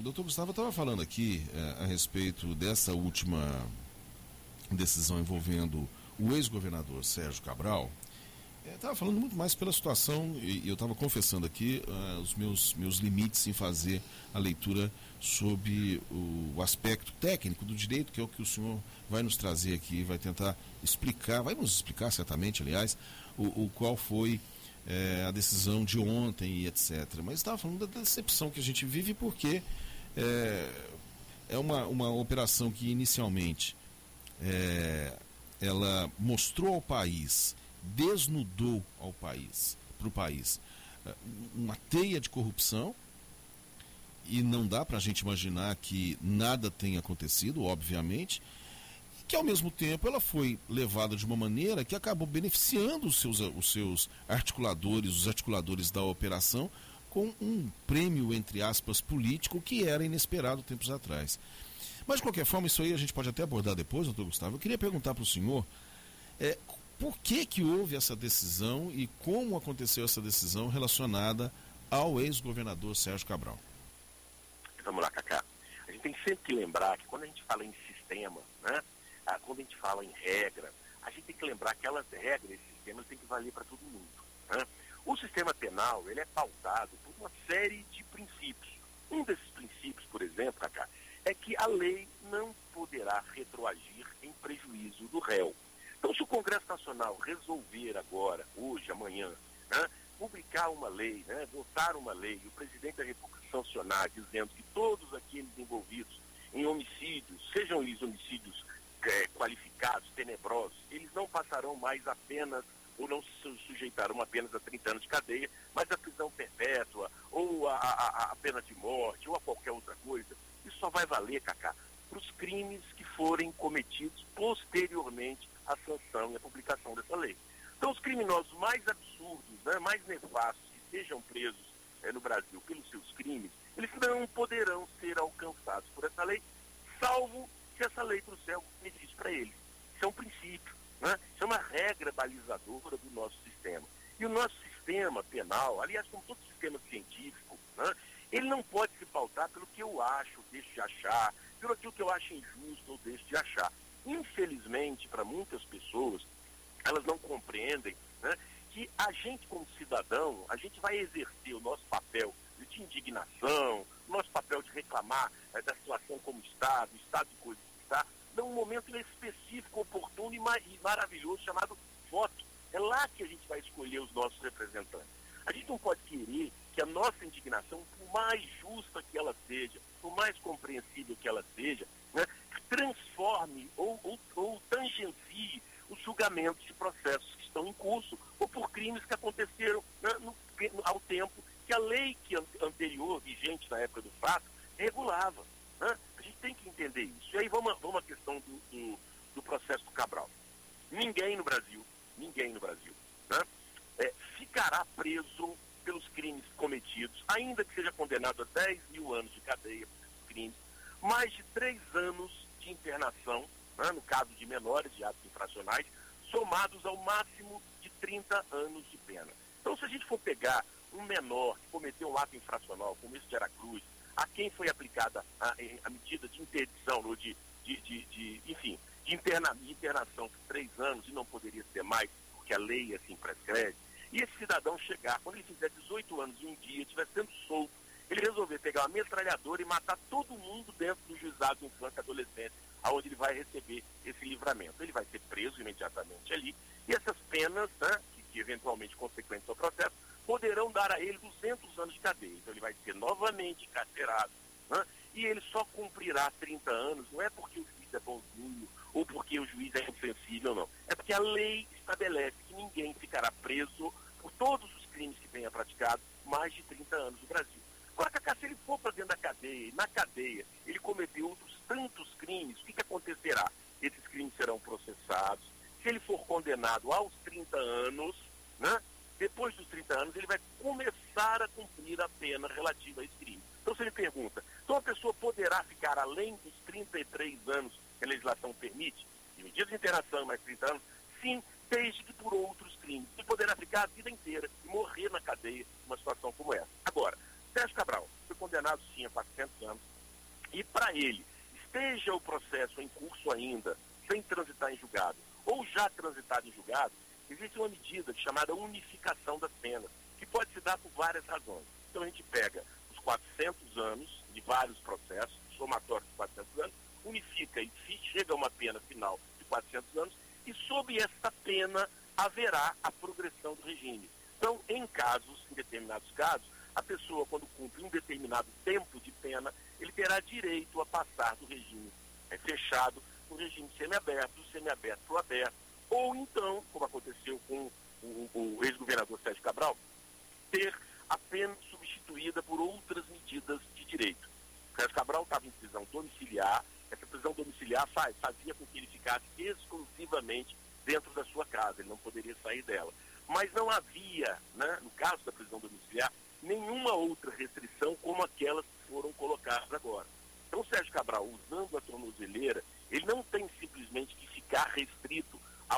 Doutor Gustavo, eu estava falando aqui a respeito dessa última decisão envolvendo o ex-governador Sérgio Cabral. Estava falando muito mais pela situação e eu estava confessando aqui os meus limites em fazer a leitura sobre o aspecto técnico do direito, que é o que o senhor vai nos trazer aqui, vai tentar explicar, vai nos explicar certamente, aliás, qual foi a decisão de ontem e etc. Mas estava falando da decepção que a gente vive porque é uma operação que inicialmente ela mostrou ao país, desnudou para o país, uma teia de corrupção, e não dá para a gente imaginar que nada tenha acontecido, obviamente, e que ao mesmo tempo ela foi levada de uma maneira que acabou beneficiando os seus articuladores, os articuladores da operação, com um prêmio, entre aspas, político que era inesperado tempos atrás. Mas de qualquer forma, isso aí a gente pode até abordar depois, doutor Gustavo. Eu queria perguntar para o senhor por que houve essa decisão e como aconteceu essa decisão relacionada ao ex-governador Sérgio Cabral. Vamos lá, Cacá. A gente tem sempre que lembrar que quando a gente fala em sistema, né, quando a gente fala em regra, a gente tem que lembrar que aquelas regras, esse sistema tem que valer para todo mundo. Né? O sistema penal, ele é pautado por uma série de princípios. Um desses princípios, por exemplo, Cacá, é que a lei não poderá retroagir em prejuízo do réu. Então, se o Congresso Nacional resolver agora, hoje, amanhã, né, publicar uma lei, né, votar uma lei, e o presidente da República sancionar, dizendo que todos aqueles envolvidos em homicídios, sejam eles homicídios qualificados, tenebrosos, eles não passarão mais apenas, ou não se sujeitarão apenas a 30 anos de cadeia, mas a prisão perpétua, ou a pena de morte, ou a qualquer outra coisa. Isso só vai valer, Cacá, para os crimes que forem cometidos posteriormente à sanção e à publicação dessa lei. Então, os criminosos mais absurdos, né, mais nefastos, que sejam presos no Brasil pelos seus crimes, eles não poderão ser alcançados por essa lei, salvo se essa lei trouxer algum benefício para eles. Isso é um princípio, né? Isso é uma regra balizadora do nosso sistema. E o nosso sistema penal, aliás, como todo sistema científico, né, ele não pode se pautar pelo que eu acho, deixo de achar, pelo aquilo que eu acho injusto ou deixo de achar. Infelizmente, para muitas pessoas, elas não compreendem, né, que a gente, como cidadão, a gente vai exercer o nosso papel de indignação, o nosso papel de reclamar da situação como está, do estado de coisas que está, num momento específico, oportuno e maravilhoso chamado voto. É lá que a gente vai escolher os nossos representantes. A gente não pode querer que a nossa indignação, por mais justa que ela seja, por mais compreensível que ela seja, né, transforme ou tangencie os julgamentos de processos que estão em curso ou por crimes que aconteceram, né, ao tempo que a lei anterior, vigente na época do fato, regulava. Né? A gente tem que entender isso. E aí vamos à questão do processo do Cabral. Ninguém no Brasil, né, ficará preso pelos crimes cometidos, ainda que seja condenado a 10 mil anos de cadeia por esses crimes, mais de 3 anos de internação, né, no caso de menores de atos infracionais, somados ao máximo de 30 anos de pena. Então, se a gente for pegar um menor que cometeu um ato infracional, como esse de Aracruz, a quem foi aplicada a medida de interdição, ou de internação por 3 anos, e não poderia ser mais, porque a lei assim prescreve, e esse cidadão chegar, quando ele fizer 18 anos e um dia, estiver sendo solto, ele resolver pegar uma metralhadora e matar todo mundo dentro do juizado de infância e adolescência, aonde ele vai receber esse livramento. Ele vai ser preso imediatamente ali, e essas penas, né, que eventualmente consequentes ao processo, poderão dar a ele 200 anos de cadeia. Então ele vai ser novamente encarcerado, né, e ele só cumprirá 30 anos, não é porque o juiz é bonzinho, ou porque o juiz é insensível, não. É porque a lei estabelece que ninguém ficará preso por todos os crimes que tenha praticado mais de 30 anos no Brasil. Agora, Cacá, se ele for para dentro da cadeia, e na cadeia ele cometeu outros tantos crimes, o que acontecerá? Esses crimes serão processados. Se ele for condenado aos 30 anos, né, depois dos 30 anos, ele vai começar a cumprir a pena relativa a esse crime. Então, se ele pergunta, então a pessoa poderá ficar além dos 33 anos que a legislação permite, de medidas de internação mais 30 anos? Sim, desde que por outros crimes. Ele poderá ficar a vida inteira e morrer na cadeia numa situação como essa. Agora, Sérgio Cabral foi condenado sim a 400 anos e para ele, esteja o processo em curso ainda, sem transitar em julgado, ou já transitado em julgado, existe uma medida chamada unificação das penas, que pode se dar por várias razões. Então a gente pega os 400 anos de vários processos, somatório de 400 anos, unifica e se chega a uma pena final de 400 anos, e sob esta pena haverá a progressão do regime. Então, em determinados casos, a pessoa, quando cumpre um determinado tempo de pena, ele terá direito a passar do regime fechado para o regime semiaberto, do semiaberto para o aberto, ou então, como aconteceu com o ex-governador Sérgio Cabral, ter a pena substituída por outras medidas de direito. O Sérgio Cabral estava em prisão domiciliar, essa prisão domiciliar fazia com que ele ficasse exclusivamente dentro da sua casa, ele não poderia sair dela. Mas não havia, né, no caso da prisão domiciliar, nenhuma outra restrição como aquelas que foram colocadas agora. Então, o Sérgio Cabral, usando a tornozeleira, ele não tem simplesmente que ficar restrito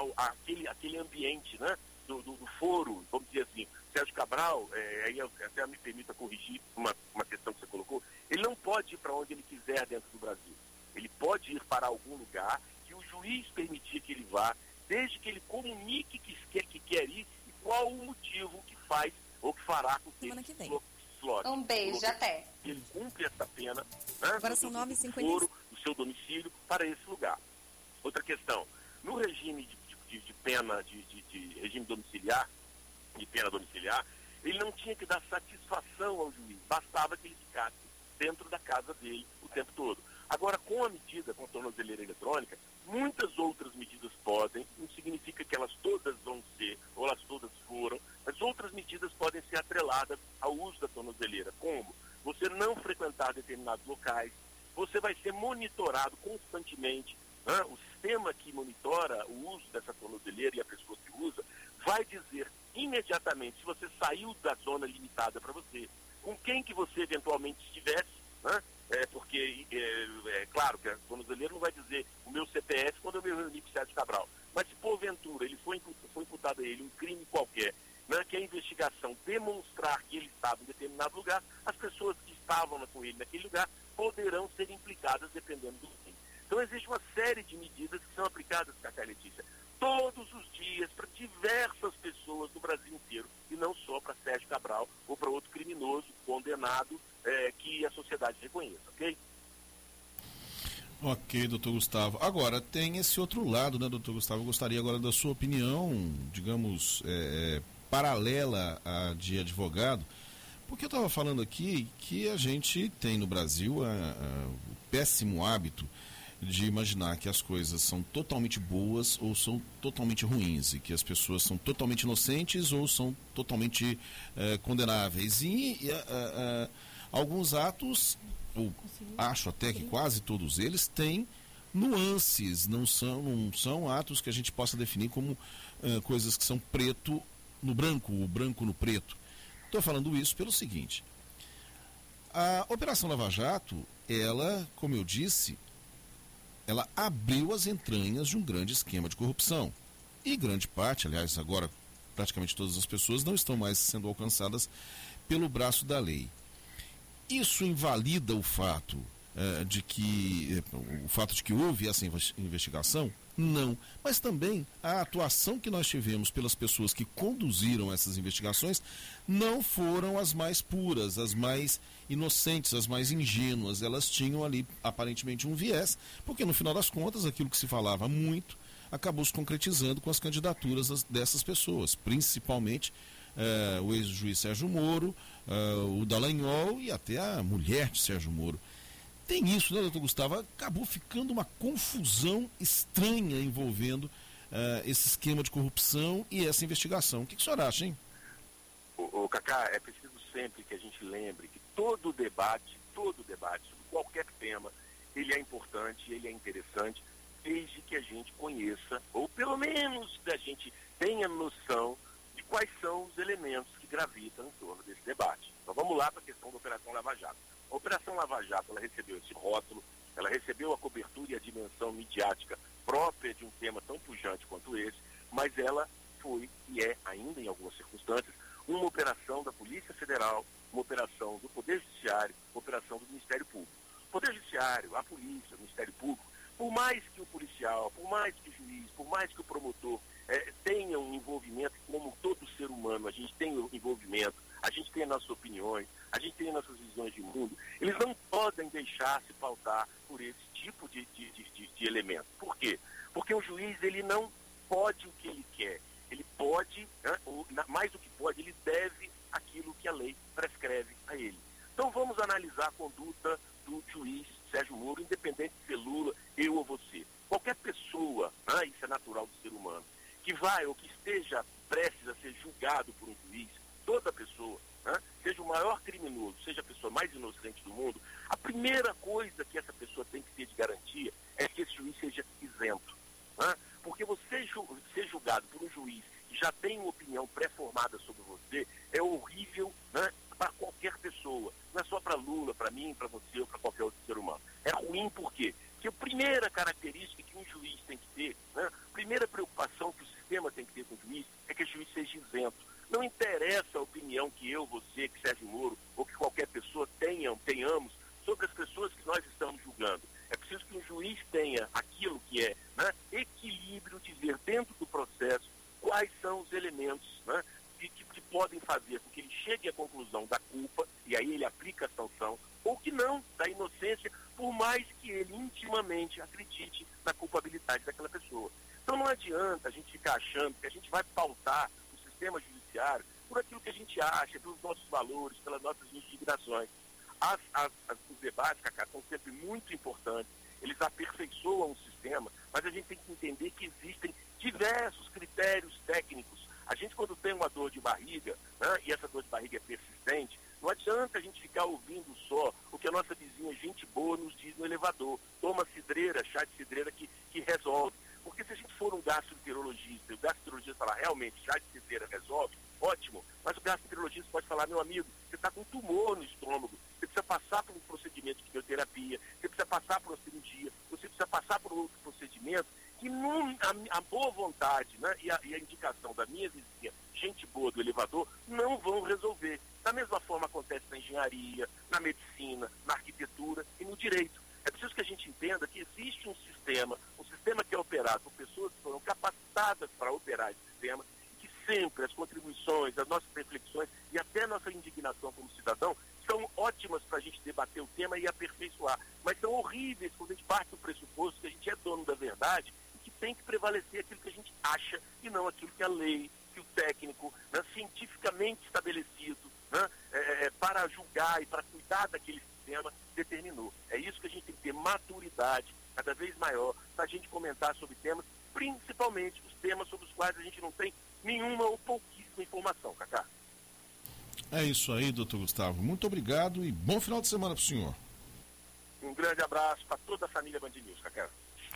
àquele ambiente, né, do foro, vamos dizer assim. Sérgio Cabral, aí até me permita corrigir uma questão que você colocou, ele não pode ir para onde ele quiser dentro do Brasil. Ele pode ir para algum lugar que o juiz permitir que ele vá, desde que ele comunique que quer ir e qual o motivo que faz ou que fará com que ele se desloque. Um beijo, até. Ele cumpre essa pena, né, agora são 9h50. do seu domicílio para esse lugar. Outra questão, no regime de pena, de regime domiciliar, de pena domiciliar, ele não tinha que dar satisfação ao juiz, bastava que ele ficasse dentro da casa dele o tempo todo. Agora, com a tornozeleira eletrônica, muitas outras medidas podem, não significa que elas todas vão ser, ou elas todas foram, mas outras medidas podem ser atreladas ao uso da tornozeleira, como você não frequentar determinados locais, você vai ser monitorado constantemente, né? O sistema que monitora o uso dessa tornozeleira e a pessoa que usa vai dizer imediatamente se você saiu da zona limitada para você, com quem que você eventualmente estivesse, né? Porque é claro que a tornozeleira não vai dizer o meu CPF quando eu me reuni com o Sérgio Cabral, mas se porventura foi imputado a ele um crime qualquer, né, que a investigação demonstrar que ele estava em determinado lugar, as pessoas que estavam com ele naquele lugar poderão ser implicadas dependendo do crime. Então existe uma série de medidas que são aplicadas, Cacá e Letícia, todos os dias para diversas pessoas do Brasil inteiro, e não só para Sérgio Cabral ou para outro criminoso condenado que a sociedade reconheça, ok? Ok, doutor Gustavo. Agora, tem esse outro lado, né, doutor Gustavo? Eu gostaria agora da sua opinião, digamos, paralela à de advogado, porque eu estava falando aqui que a gente tem no Brasil o péssimo hábito de imaginar que as coisas são totalmente boas ou são totalmente ruins, e que as pessoas são totalmente inocentes ou são totalmente condenáveis. E alguns atos, ou acho até que quase todos eles, têm nuances, não são atos que a gente possa definir como coisas que são preto no branco, ou branco no preto. Estou falando isso pelo seguinte: a Operação Lava Jato, ela, como eu disse, ela abriu as entranhas de um grande esquema de corrupção. E grande parte, aliás, agora praticamente todas as pessoas não estão mais sendo alcançadas pelo braço da lei. Isso invalida o fato de que houve essa investigação? Não. Mas também a atuação que nós tivemos pelas pessoas que conduziram essas investigações não foram as mais puras, as mais inocentes, as mais ingênuas. Elas tinham ali aparentemente um viés, porque no final das contas aquilo que se falava muito acabou se concretizando com as candidaturas dessas pessoas, principalmente o ex-juiz Sérgio Moro, o Dallagnol e até a mulher de Sérgio Moro. Tem isso, né, doutor Gustavo? Acabou ficando uma confusão estranha envolvendo esse esquema de corrupção e essa investigação. O que o senhor acha, hein? Cacá, é preciso sempre que a gente lembre que todo debate sobre qualquer tema, ele é importante, ele é interessante, desde que a gente conheça, ou pelo menos que a gente tenha noção de quais são os elementos que gravitam em torno desse debate. Então vamos lá para a questão da Operação Lava Jato. A Operação Lava Jato, ela recebeu esse rótulo, ela recebeu a cobertura e a dimensão midiática própria de um tema tão pujante quanto esse, mas ela foi, e é ainda em algumas circunstâncias, uma operação da Polícia Federal, uma operação do Poder Judiciário, uma operação do Ministério Público. O Poder Judiciário, a polícia, o Ministério Público, por mais que o policial, por mais que o juiz, por mais que o promotor tenham um envolvimento, como todo ser humano, a gente tem um envolvimento, a gente tem as nossas opiniões, a gente tem as nossas visões de mundo, eles não podem deixar se pautar por esse tipo de elemento. Por quê? Porque o juiz, ele não pode o que ele quer, ele pode, mais do que pode, ele deve aquilo que a lei prescreve a ele. Então vamos analisar a conduta do juiz Sérgio Moro, independente de ser Lula, eu ou você. Qualquer pessoa, isso é natural do ser humano, que vai ou que esteja prestes a ser julgado por um juiz, toda pessoa, seja o maior criminoso, seja a pessoa mais inocente do mundo, a primeira coisa que essa pessoa tem que ter de garantia é que esse juiz seja isento. Porque você ser julgado por um juiz que já tem uma opinião pré-formada sobre você é horrível, para qualquer pessoa. Não é só para Lula, para mim, para você ou para qualquer outro ser humano. É ruim por quê? Porque a primeira característica que um juiz tem que ter, a primeira preocupação que o sistema tem que ter com o juiz é que o juiz seja isento. Não interessa a opinião que eu, você, que Sérgio Moro ou que qualquer pessoa tenhamos sobre as pessoas que nós estamos julgando. É preciso que o juiz tenha aquilo que é equilíbrio, dizer dentro do processo quais são os elementos que podem fazer com que ele chegue à conclusão da culpa, e aí ele aplica a sanção, ou que não, da inocência, por mais que ele intimamente acredite na culpabilidade daquela pessoa. Então não adianta a gente ficar achando que a gente vai pautar o sistema judiciário por aquilo que a gente acha, pelos nossos valores, pelas nossas indignações. Os debates, Cacá, são sempre muito importantes, eles aperfeiçoam o sistema, mas a gente tem que entender que existem diversos critérios técnicos. A gente, quando tem uma dor de barriga, e essa dor de barriga é persistente, não adianta a gente ficar ouvindo só o que a nossa vizinha gente boa nos diz no elevador. Toma cidreira, chá de cidreira que resolve. Porque se a gente for um gastroenterologista, e o gastroenterologista falar realmente chá de cidreira resolve, ótimo, mas o gastroenterologista pode falar, meu amigo, você está com um tumor no estômago, você precisa passar por um procedimento de quimioterapia, você precisa passar por uma cirurgia, você precisa passar por outro procedimento, que a boa vontade e a indicação da minha vizinha, gente boa do elevador, não vão resolver. Da mesma forma acontece na engenharia, na medicina, na arquitetura e no direito. É preciso que a gente entenda que existe um sistema que é operado por pessoas que foram capacitadas para operar esse sistema, que sempre as contribuições, as nossas reflexões e até a nossa indignação como cidadão são ótimas para a gente debater o tema e aperfeiçoar, mas são horríveis quando a gente parte do pressuposto que a gente é dono da verdade e que tem que prevalecer aquilo que a gente acha e não aquilo que a lei, que o técnico, cientificamente estabelecido, para julgar e para cuidar daquele sistema determinou. É isso que a gente tem que ter maturidade cada vez maior para a gente comentar sobre temas, principalmente os temas sobre os quais a gente não tem nenhuma ou pouquíssima informação, Cacá. É isso aí, doutor Gustavo. Muito obrigado e bom final de semana para o senhor. Um grande abraço para toda a família Band News, Cacá.